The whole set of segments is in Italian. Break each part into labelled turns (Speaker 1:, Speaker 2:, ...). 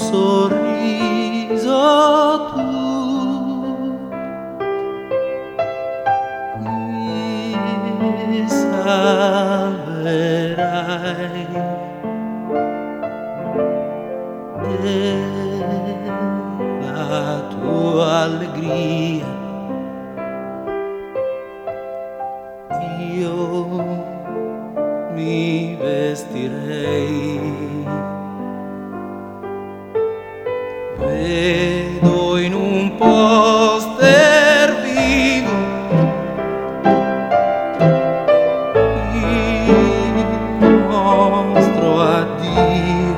Speaker 1: sorriso tu mi salverai della tua allegria. Io mi vestirei, vedo in un poster vivo il nostro addio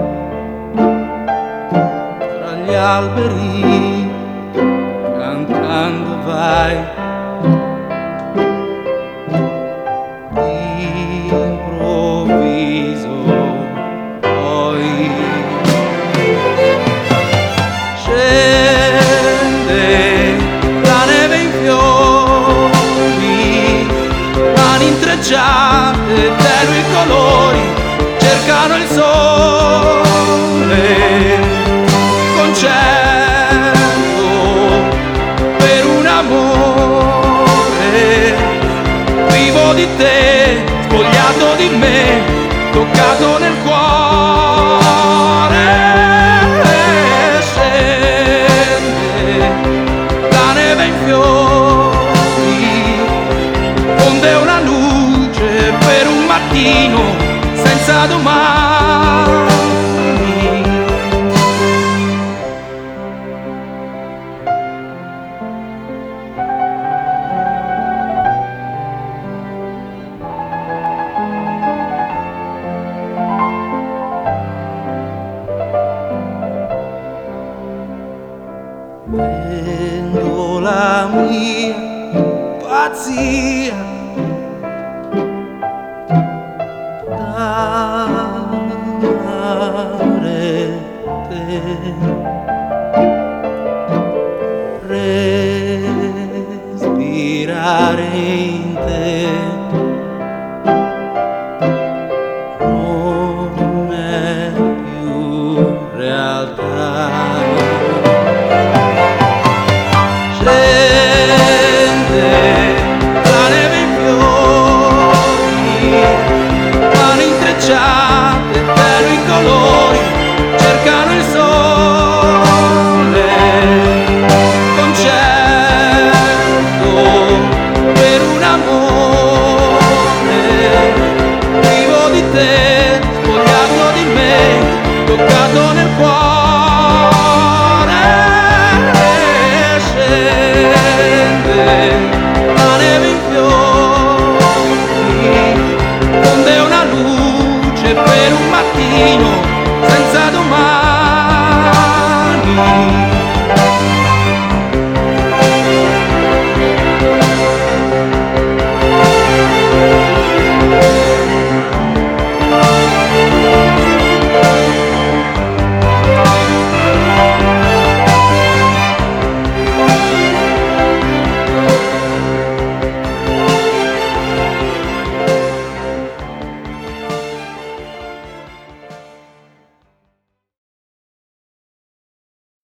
Speaker 1: fra gli alberi, cantando vai. Improvviso poi scende la neve in fiori, mani intrecciate, tenui colori, cercano il sole, concerto per un amore vivo di te, spogliato di me, toccato nel cuore. Scende la neve in fiori, fonde una luce per un mattino senza domani. Prendo la mia pazzia dare te, respirare in te non è più realtà. La neve in fiori, mani intrecciate, tenui colori, cercano il sole, concerto per un amore vivo di te, spogliato di me, toccato nel cuore. La neve in fiori, fonde una luce per un mattino senza domani.